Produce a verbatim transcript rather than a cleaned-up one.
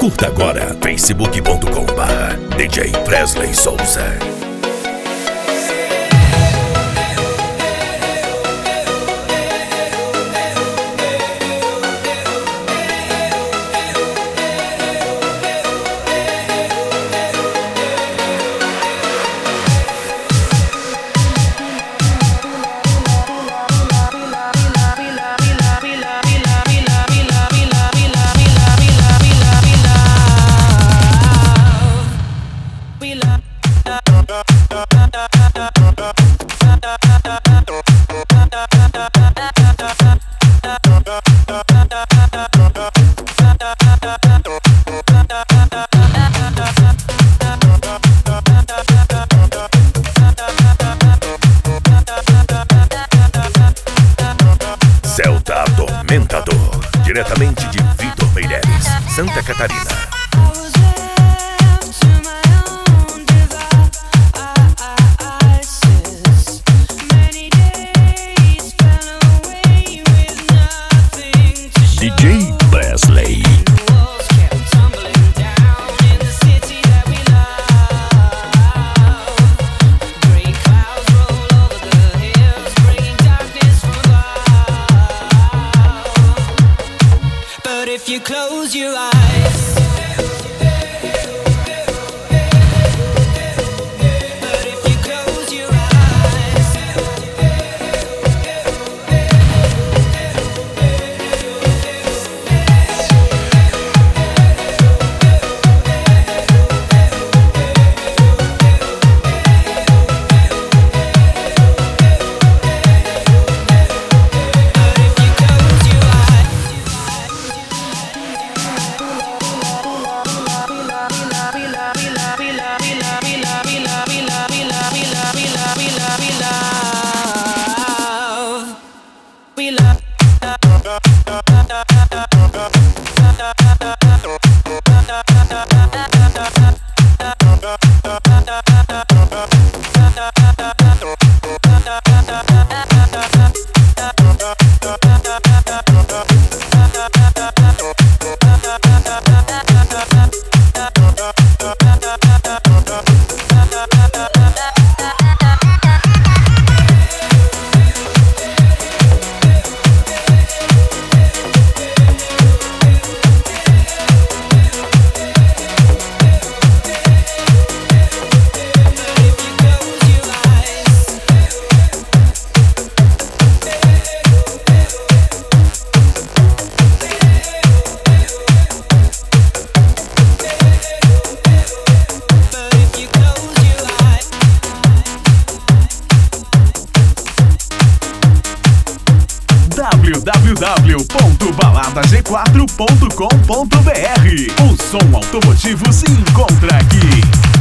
Curta agora facebook ponto com barra D J Presley Souza. Celta Atormentador, diretamente de Vitor Meireles, Santa Catarina. D J Presley. If you close your eyes, but if you close your eyes, we love. w w w ponto balada g quatro ponto com ponto b r. O som automotivo se encontra aqui.